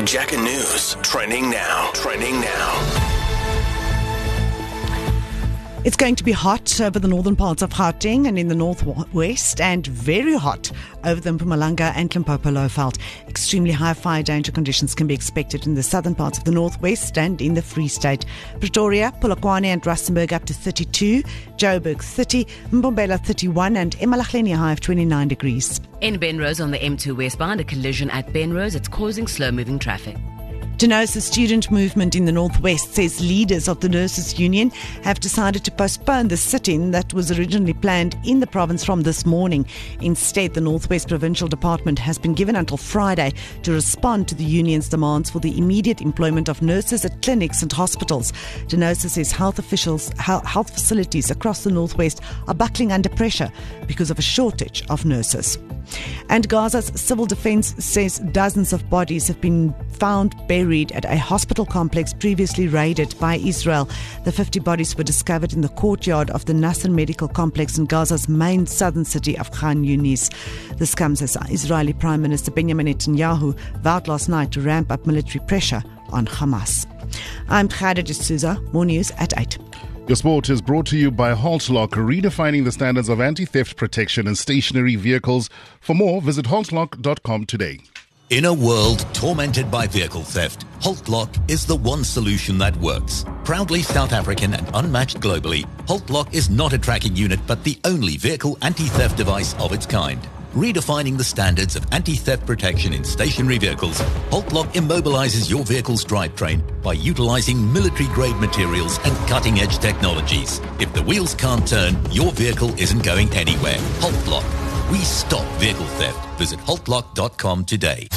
Jacka News. Trending now. It's going to be hot over the northern parts of Gauteng and in the northwest, and very hot over the Mpumalanga and Limpopo Lowveld. Extremely high fire danger conditions can be expected in the southern parts of the northwest and in the Free State. Pretoria, Polokwane and Rustenburg up to 32, Joburg 30, Mbombela 31 and eMalahleni high of 29 degrees. In Benrose on the M2 westbound, a collision at Benrose. It's causing slow-moving traffic. Denosa's student movement in the northwest says leaders of the Nurses Union have decided to postpone the sit-in that was originally planned in the province from this morning. Instead, the Northwest Provincial Department has been given until Friday to respond to the union's demands for the immediate employment of nurses at clinics and hospitals. Denosa says health facilities across the northwest are buckling under pressure because of a shortage of nurses. And Gaza's civil defense says dozens of bodies have been found buried at a hospital complex previously raided by Israel. The 50 bodies were discovered in the courtyard of the Nasser Medical Complex in Gaza's main southern city of Khan Yunis. This comes as Israeli Prime Minister Benjamin Netanyahu vowed last night to ramp up military pressure on Hamas. I'm Khadija D'Souza, more news at 8. Your sport is brought to you by Haltlock, redefining the standards of anti-theft protection in stationary vehicles. For more, visit haltlock.com today. In a world tormented by vehicle theft, Haltlock is the one solution that works. Proudly South African and unmatched globally, Haltlock is not a tracking unit but the only vehicle anti-theft device of its kind. Redefining the standards of anti-theft protection in stationary vehicles, Haltlock immobilizes your vehicle's drivetrain by utilizing military-grade materials and cutting-edge technologies. If the wheels can't turn, your vehicle isn't going anywhere. Haltlock. We stop vehicle theft. Visit haltlock.com today.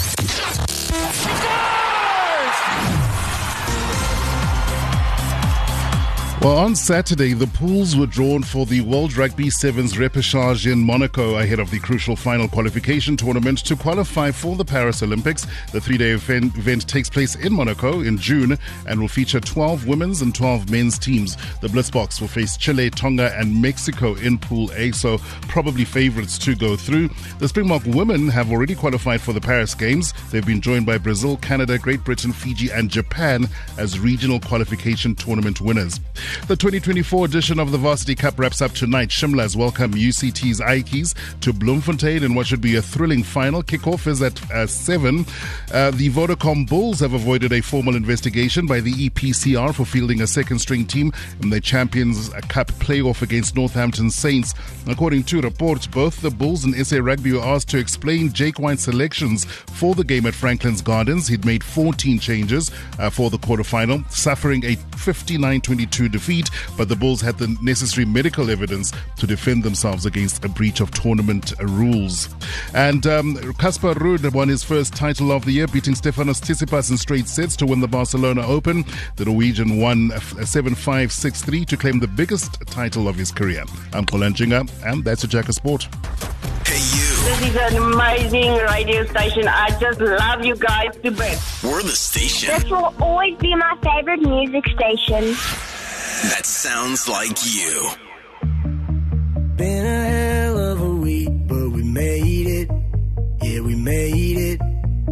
Well, on Saturday, the pools were drawn for the World Rugby Sevens repechage in Monaco ahead of the crucial final qualification tournament to qualify for the Paris Olympics. The three-day event takes place in Monaco in June and will feature 12 women's and 12 men's teams. The Blitzboks will face Chile, Tonga and Mexico in Pool A, so probably favourites to go through. The Springbok women have already qualified for the Paris Games. They've been joined by Brazil, Canada, Great Britain, Fiji and Japan as regional qualification tournament winners. The 2024 edition of the Varsity Cup wraps up tonight. Shimla's welcome UCT's Ikes to Bloemfontein in what should be a thrilling final. Kickoff is at 7. The Vodacom Bulls have avoided a formal investigation by the EPCR for fielding a second-string team in the Champions Cup playoff against Northampton Saints. According to reports, both the Bulls and SA Rugby were asked to explain Jake White's selections for the game at Franklin's Gardens. He'd made 14 changes for the quarterfinal, suffering a 59-22 defeat, but the Bulls had the necessary medical evidence to defend themselves against a breach of tournament rules. And Casper Ruud won his first title of the year, beating Stefanos Tsitsipas in straight sets to win the Barcelona Open. The Norwegian won 7-5, 6-3 to claim the biggest title of his career. I'm Kolan Jinga, and that's a Jacka Sport. Hey you. This is an amazing radio station. I just love you guys to bits. We're the station This will always be my favorite music station. that sounds like you. Been a hell of a week, but we made it. Yeah, we made it.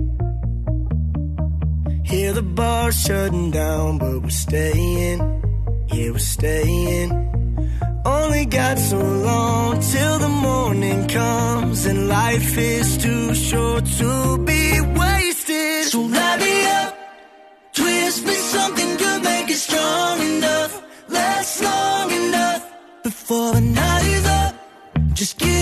Hear the bar shutting down, but we're staying. Yeah, we're staying. Only got so long till the morning comes, and life is too short to be wasted. So light me up, twist me something good, make it strong enough, last long enough before the night is up. Just give